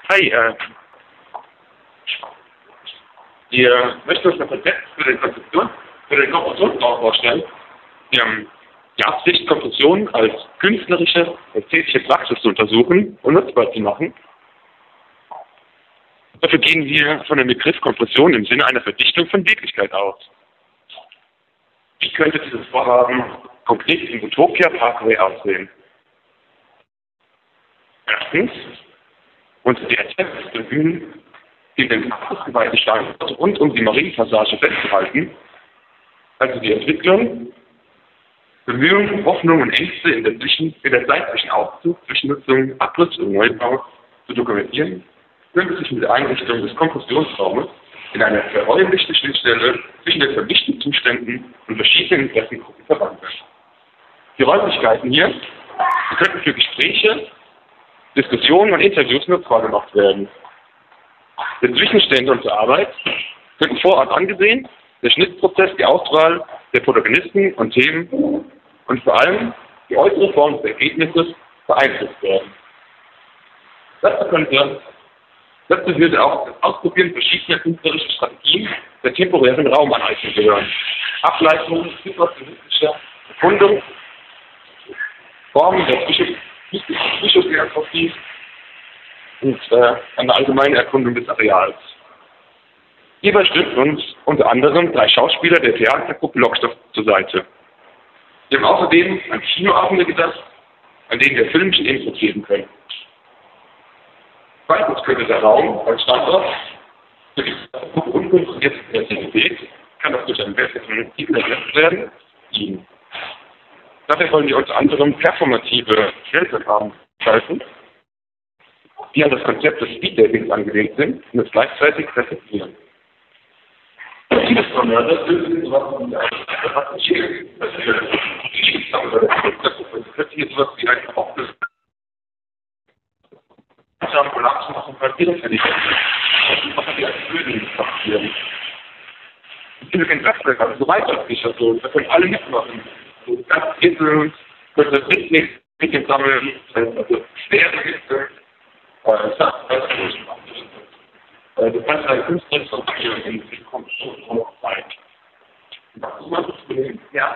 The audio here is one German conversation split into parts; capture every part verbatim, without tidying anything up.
Hi, äh, wir möchten uns ein Konzept für den Konstruktion, für den Kompressionsbau vorstellen. Wir haben die Absicht, Kompression als künstlerische, ästhetische Praxis zu untersuchen und nutzbar zu machen. Dafür gehen wir von dem Begriff Kompression im Sinne einer Verdichtung von Wirklichkeit aus. Wie könnte dieses Vorhaben konkret im Utopia Parkway aussehen? Erstens, unter die Erkenntnis bemühen, den ausgeweiteten Standort rund um die Marienpassage festzuhalten, also die Entwicklung, Bemühungen, Hoffnungen und Ängste in der, Zwischen-, in der Zeit zwischen Aufzug, Zwischennutzung, Abriss und Neubau zu dokumentieren, könnte sich mit der Einrichtung des Kompressionsraumes in eine verräumlichte Schnittstelle zwischen den vermischten Zuständen und verschiedenen Interessengruppen verwandeln. Die Räumlichkeiten hier könnten für Gespräche, Diskussionen und Interviews nutzbar gemacht werden. Der Zwischenstände und zur Arbeit könnten vor Ort angesehen, der Schnittprozess, die Auswahl der Protagonisten und Themen und vor allem die äußere Form des Ergebnisses beeinflusst werden. Dazu könnte, dazu würde auch das Ausprobieren verschiedener künstlerischer Strategien der temporären Raumaneignung gehören. Ableitungen situationistischer Erkundung, Formen der Psychogeografie und äh, eine allgemeine Erkundung des Areals. Hierbei stützen uns unter anderem drei Schauspieler der Theatergruppe Lockstoff zur Seite. Wir haben außerdem an Kinoabende gedacht, an denen wir filmischen Input geben können. Zweitens könnte der Raum als Standort für die unkontrollierte Kreativität, kann das durch ein besseres Team ersetzt werden, dienen. Dafür wollen wir unter anderem performative Stellverfahren gestalten, die an das Konzept des Speeddatings angelegt sind und es gleichzeitig präsentieren. Dieses Mörder lösen sowas wie ein Strategie, das könnte hier sowas wie ein Auflösung Ambulanzen machen können, ihre Fähigkeiten. Was hat die als Böden passieren? Diese Netzwerke, also so weiter, also da können alle mitmachen. So ganz Inseln, können das Mitnehmen, Mitnehmen sammeln, also schwere Gäste, äh, Sachverhältnisse. Du kannst deine künstlerische Verpackung in die Kommission sein. Was ist das Problem? Ja.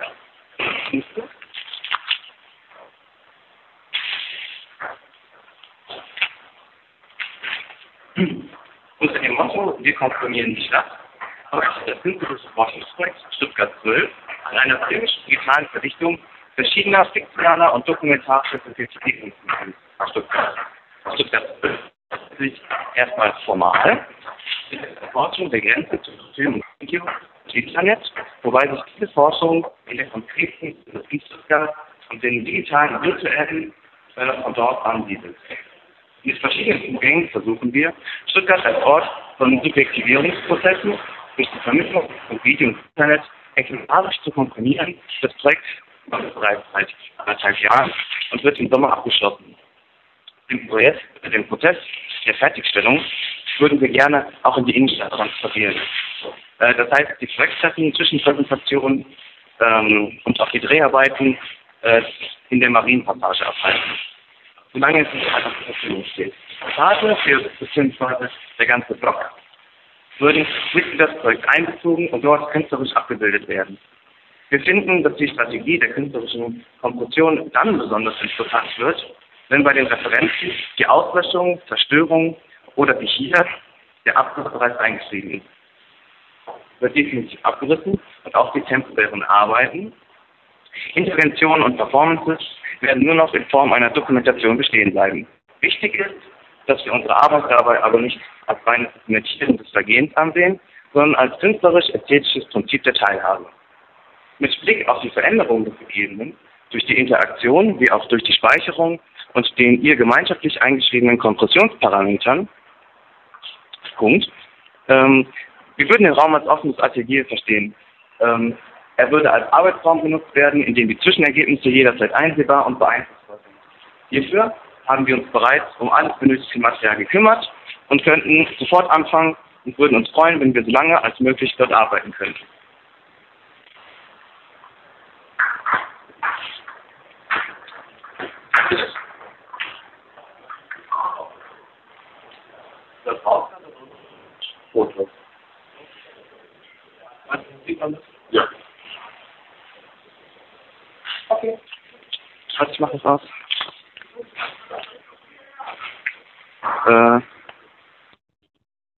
Unter dem Motto, wir komponieren die Stadt, arbeitet das künstlerische Forschungsprojekt Stuttgart zwölf an einer filmisch-digitalen Verdichtung verschiedener fiktionaler und dokumentarischer Publizitätsinstrumente nach Stuttgart. Stuttgart zwölf sich erstmals formal mit der Erforschung der Grenze zwischen Film und Video und Internet, wobei sich diese Forschung in der konkreten Industrie Stuttgart und den digitalen und virtuellen äh, von dort ansiedelt. Mit verschiedenen Zugängen versuchen wir, Stuttgart als Ort von Subjektivierungsprozessen durch die Vermittlung von Video und Internet exemplarisch zu komprimieren. Das Projekt läuft bereits seit anderthalb Jahren und wird im Sommer abgeschlossen. Im Projekt, dem Prozess der Fertigstellung würden wir gerne auch in die Innenstadt transferieren. Äh, das heißt, die Projekttreffen, Zwischenpräsentationen ähm, und auch die Dreharbeiten äh, in der Marienpassage abhalten. Solange es nicht einfach zur Verfügung steht. Phase für beziehungsweise der ganze Block würden mit in das Projekt einbezogen und dort künstlerisch abgebildet werden. Wir finden, dass die Strategie der künstlerischen Kompression dann besonders interessant wird, wenn bei den Referenzen die Auslöschung, Zerstörung oder die Hier der Abriss bereits eingeschrieben ist. Wird definitiv abgerissen und auch die temporären Arbeiten, Interventionen und Performances werden nur noch in Form einer Dokumentation bestehen bleiben. Wichtig ist, dass wir unsere Arbeit dabei aber nicht als reines Dokumentieren des Vergehens ansehen, sondern als künstlerisch-ästhetisches Prinzip der Teilhabe. Mit Blick auf die Veränderung des Gegebenen, durch die Interaktion wie auch durch die Speicherung und den ihr gemeinschaftlich eingeschriebenen Kompressionsparametern, Punkt, ähm, wir würden den Raum als offenes Atelier verstehen. Ähm, Er würde als Arbeitsraum benutzt werden, in dem die Zwischenergebnisse jederzeit einsehbar und beeinflussbar sind. Hierfür haben wir uns bereits um alles benötigte Material gekümmert und könnten sofort anfangen und würden uns freuen, wenn wir so lange als möglich dort arbeiten könnten. das drauf? Fotos. Was sieht man das? Ja. Okay. Also ich mache das aus. Äh.